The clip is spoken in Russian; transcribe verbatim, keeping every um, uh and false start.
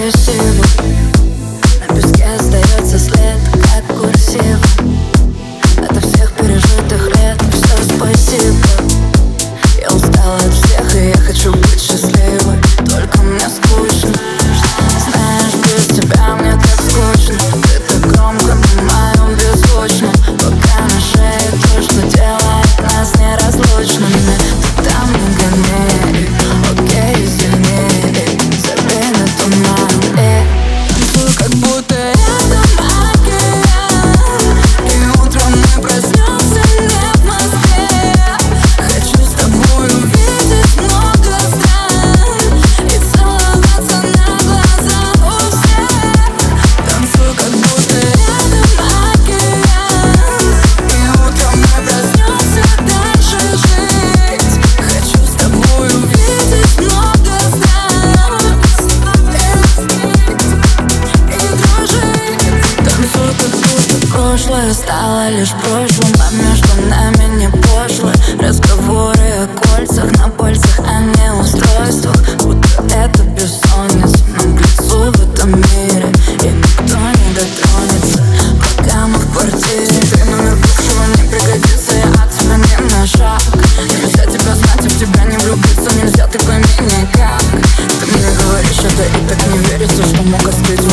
красиво. На песке остается след, как курсив. Ото всех пережитых лет все спасибо. Я устала от всех, и я хочу быть счастливой. Только мне скучно. Знаешь, без тебя мне так скучно. Ты так громко на моем беззвучно. Пока на шее то, что делает нас неразлучными. Ты там не гони, окей, извини. Забей на туман и танцуй, как будто рядом океан. И утром мы проснемся не в Москве. Хочу с тобой увидеть много стран и целоваться на глазах у всех. Танцуй, как будто рядом океан. И утром мы проснемся дальше жить. Хочу с тобой увидеть много стран и дружить. Танцуй, как будто прошлое стало лишь прошлым, а между нами не пошлые разговоры о кольцах на пальцах, а не устройствах. Будто это бессонница нам к лицу в этом мире, и никто не дотронется, пока мы в квартире. Ты номер бывшего не пригодится, я от тебя не на шаг. Нельзя тебя знать и в тебя не влюбиться, нельзя, ты пойми никак. Ты мне говоришь это и так не верится, что мог открыть